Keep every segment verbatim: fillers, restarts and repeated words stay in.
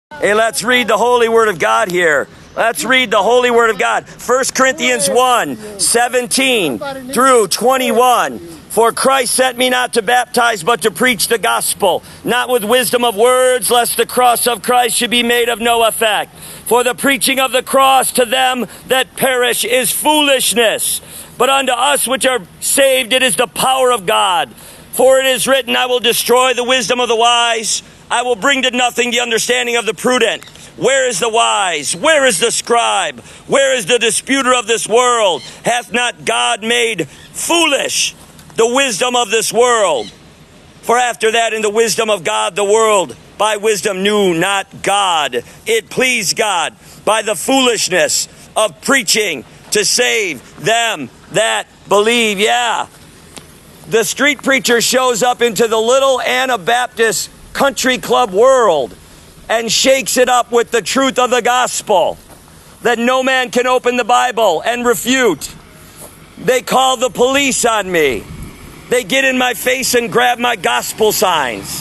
Hey, let's read the Holy Word of God here. Let's read the Holy Word of God. First Corinthians one, seventeen through twenty-one. For Christ sent me not to baptize, but to preach the gospel, not with wisdom of words, lest the cross of Christ should be made of no effect. For the preaching of the cross to them that perish is foolishness, but unto us which are saved it is the power of God. For it is written, I will destroy the wisdom of the wise, I will bring to nothing the understanding of the prudent. Where is the wise? Where is the scribe? Where is the disputer of this world? Hath not God made foolish the wisdom of this world? For after that, in the wisdom of God, the world by wisdom knew not God. It pleased God by the foolishness of preaching to save them that believe. Yeah. The street preacher shows up into the little Anabaptist country club world and shakes it up with the truth of the gospel that no man can open the Bible and refute. They call the police on me. They get in my face and grab my gospel signs.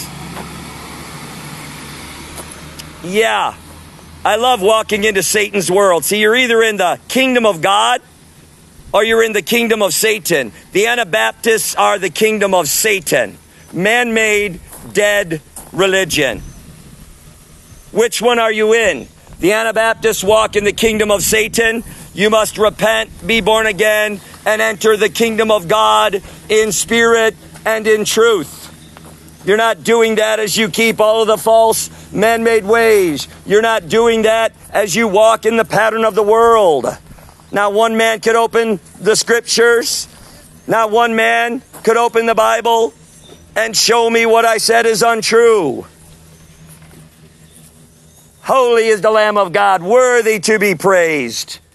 Yeah, I love walking into Satan's world. See, you're either in the kingdom of God or you're in the kingdom of Satan. The Anabaptists are the kingdom of Satan. Man-made, dead religion. Which one are you in? The Anabaptists walk in the kingdom of Satan. You must repent, be born again, and enter the kingdom of God in spirit and in truth. You're not doing that as you keep all of the false man-made ways. You're not doing that as you walk in the pattern of the world. Not one man could open the scriptures. Not one man could open the Bible and show me what I said is untrue. Holy is the Lamb of God, worthy to be praised.